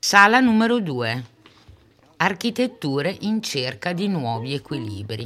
Sala numero 2. Architetture in cerca di nuovi equilibri.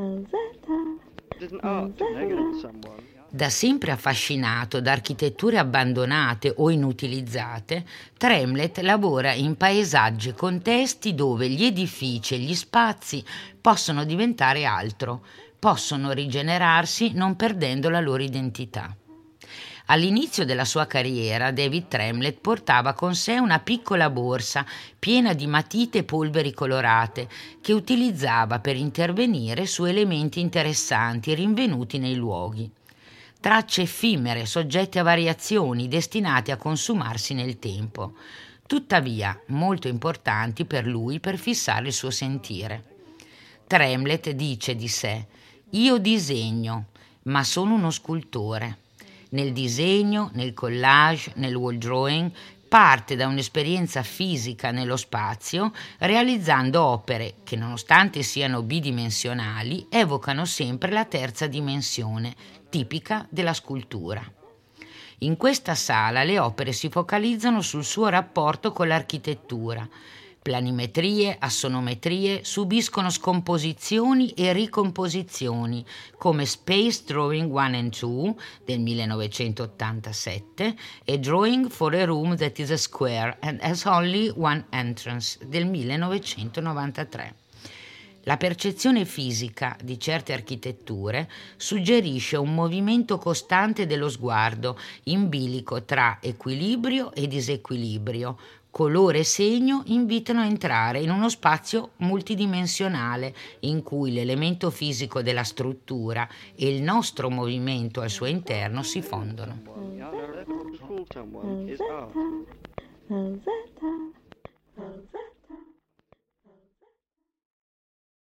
Da sempre affascinato da architetture abbandonate o inutilizzate, Tremlett lavora in paesaggi e contesti dove gli edifici e gli spazi possono diventare altro, possono rigenerarsi non perdendo la loro identità. All'inizio della sua carriera, David Tremlett portava con sé una piccola borsa piena di matite e polveri colorate che utilizzava per intervenire su elementi interessanti rinvenuti nei luoghi. Tracce effimere, soggette a variazioni, destinate a consumarsi nel tempo, tuttavia molto importanti per lui per fissare il suo sentire. Tremlett dice di sé: «Io disegno, ma sono uno scultore». Nel disegno, nel collage, nel wall drawing, parte da un'esperienza fisica nello spazio, realizzando opere che, nonostante siano bidimensionali, evocano sempre la terza dimensione, tipica della scultura. In questa sala le opere si focalizzano sul suo rapporto con l'architettura. Planimetrie, assonometrie subiscono scomposizioni e ricomposizioni come Space Drawing 1 and 2 del 1987 e Drawing for a Room That is a Square and Has Only One Entrance del 1993. La percezione fisica di certe architetture suggerisce un movimento costante dello sguardo, in bilico tra equilibrio e disequilibrio. Colore e segno invitano a entrare in uno spazio multidimensionale in cui l'elemento fisico della struttura e il nostro movimento al suo interno si fondono.